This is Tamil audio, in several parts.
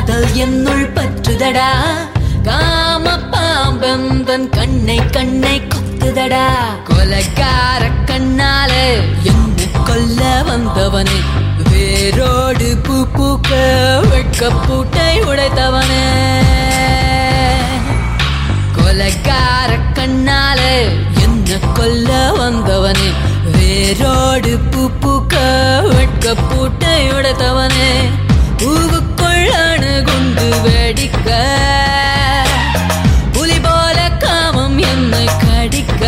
காதல் என்னுள் பற்றுதடா காம பாம்பந்தன் கண்ணை கொத்துதடா கொலைக்கார கண்ணால என்ன கொல்ல வந்தவனே வேரோடு பூ பூக்க வெட்க பூட்டை உடைத்தவனே கொலைக்கார கண்ணால என்ன கொல்ல வந்தவனே வேரோடு பூ பூக்க வெட்க பூட்டை உடைத்தவனே பூவுக்குள் அணுகுண்டு வெடிக்க புலி போல காமம் என்னை கடிக்க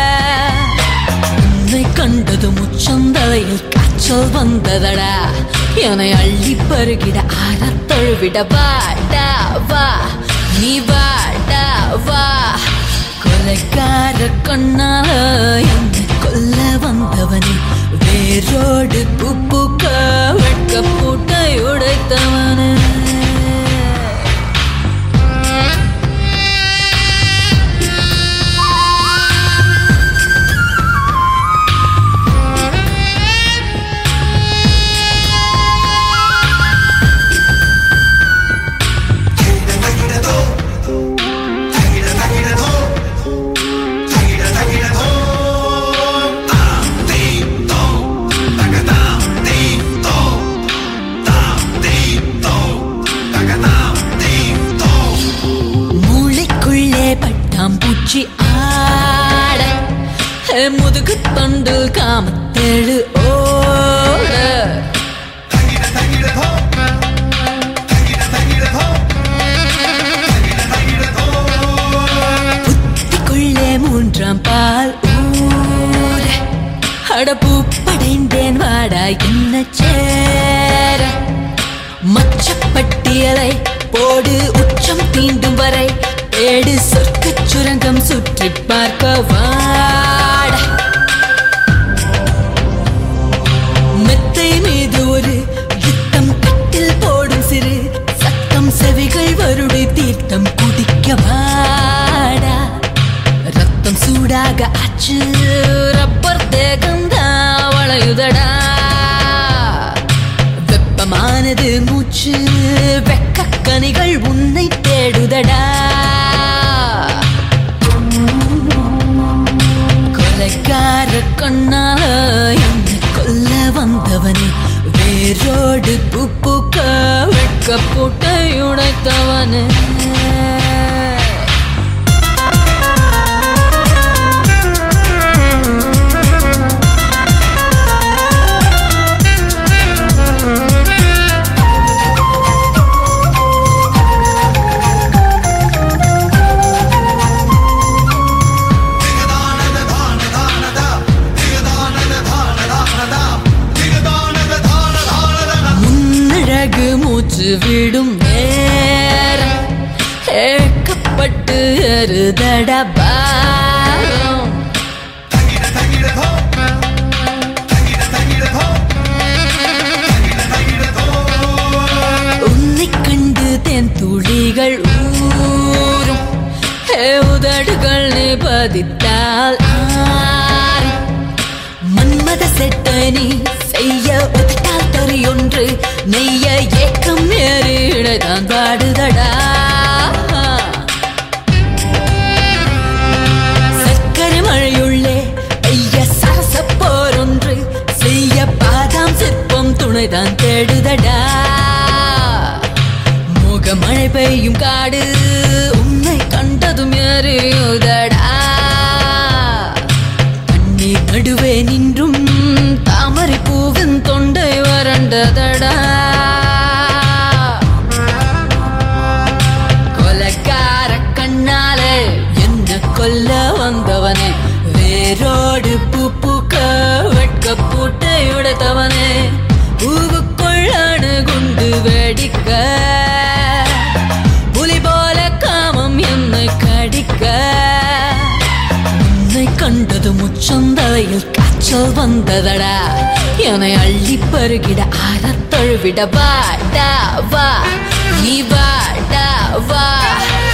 உன்னை கண்டது முச்சந்தலையில் காய்ச்சல் வந்ததடா என்னை அள்ளி பருகிட ஆறத் தழுவிட வாடா வா நீ வாடா வா கொலைக்கார கண்ணால என்னை கொல்ல வந்தவனே வேரோடு பூ பூக்க வெட்க பூட்டை உடைத்தவனே பூச்சி ஆட முதுகு தொண்டு காமத்தேழு ஓட புத்திக்குள்ளே மூன்றாம் பால் ஊர அடப்பூ படைந்தேன் வாடா என்ன சேர மச்சப்பட்டியலை போடு உச்சம் தீண்டும் வரை ஏடு சொர்க்க சுரங்கம் சுற்றி பார்க்க வாட மெத்தை மீது ஒரு யுத்தம் கட்டில் போடும் சிறு சத்தம் செவிகள் வருடை தீர்த்தம் குடிக்க வாடா ரத்தம் சூடாக ஆச்சு ரப்பர் தேகம் தான் வளையுதடா வெப்பமானது மூச்சு வெக்க கனிகள் உன்னை தேடுதடா கொலைக்கார கண்ணால என்னை கொல்ல வந்தவனே வேரோடு பூ பூக்க வெட்க பூட்டை உடைத்தவனே மூச்சு விடும் நேரம் ஏக்கப்பட்டு எருதட பாரம் உன்னை கண்டு தென் துளிகள் ஊறும் உதடுகள் பதித்தால் ஆறும் மன்மத செட்டை நீ செய்ய உதட்டால் தறியொன்று நெய்ய ஏக்கம் ஏறிடத்தான் பாடுதடா சர்க்கரை மழையுள்ளே ஐய சரச போரொன்று செய்ய பாதாம் சிற்பம் துணைதான் தேடுதடா முகமழை பெய்யும் காடு உன்னை கண்டதும் ஏறியுதடா கண்ணீர் நடுவே நின்றும் தாமரை பூவின் தொண்டை வறண்டதடா கொலைக்கார கண்ணால என்ன கொல்ல வந்தவனே வேரோடு பூ பூக்க வெட்க பூட்டை உடைத்தவனே பூவுக்குள் அணுகுண்டு வெடிக்க புலி போல காமம் என்னை கடிக்க உன்னை கண்டது முச்சந்தலையில் காய்ச்சல் வந்ததடா என்னை அள்ளி பருகிட ஆறத் தழுவிட வாடா வா நீ வாடா வா